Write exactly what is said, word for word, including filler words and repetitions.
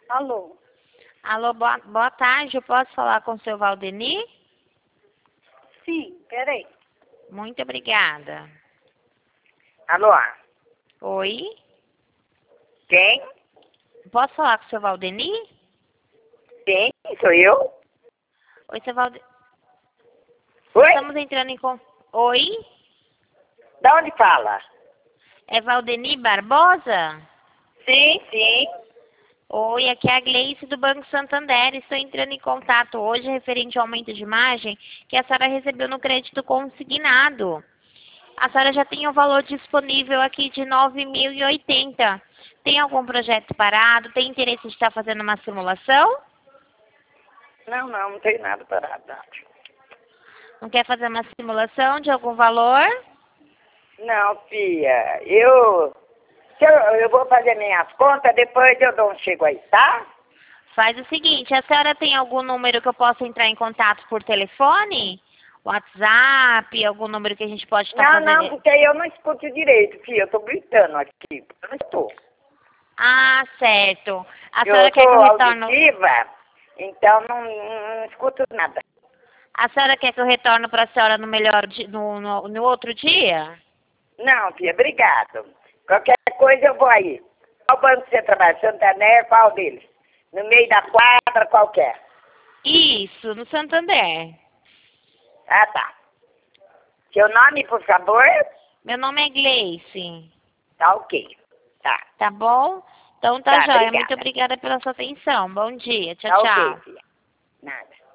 Alô? Alô, boa, boa tarde. Eu posso falar com o seu Valdeni? Sim, peraí. Muito obrigada. Alô? Oi? Quem? Posso falar com o seu Valdeni? Quem? Sou eu? Oi, seu Valdeni. Oi? Estamos entrando em... con- Oi? Da onde fala? É Valdeni Barbosa? Sim, sim. Oi, aqui é a Gleice do Banco Santander. Estou entrando em contato hoje referente ao aumento de margem que a senhora recebeu no crédito consignado. A senhora já tem o valor disponível aqui de nove mil e oitenta. Tem algum projeto parado? Tem interesse de estar fazendo uma simulação? Não, não, não tem nada parado. Não, Não quer fazer uma simulação de algum valor? não filha, eu, se eu... Eu vou fazer minhas contas, depois eu dou um chego aí, tá? Faz o seguinte, a senhora tem algum número que eu possa entrar em contato por telefone? WhatsApp, algum número que a gente pode estar Não, fazendo? não, porque eu não escuto direito, filha. Eu tô gritando aqui. Eu não estou. Ah, certo. A Eu senhora quer que eu sou retorne... auditiva, então não, não, não escuto nada. A senhora quer que eu retorne para a senhora no melhor di- no, no, no outro dia? Não, filha, obrigado. Qualquer coisa eu vou aí. Qual banco você trabalha? Santander, qual deles? No meio da quadra, qualquer. Isso, no Santander. Ah, tá. Seu nome, por favor? Meu nome é Gleice. Tá ok. Tá. Tá bom? Então tá, Tá, joia. obrigada. Muito obrigada pela sua atenção. Bom dia. Tchau, Tá tchau. ok, filha. Nada.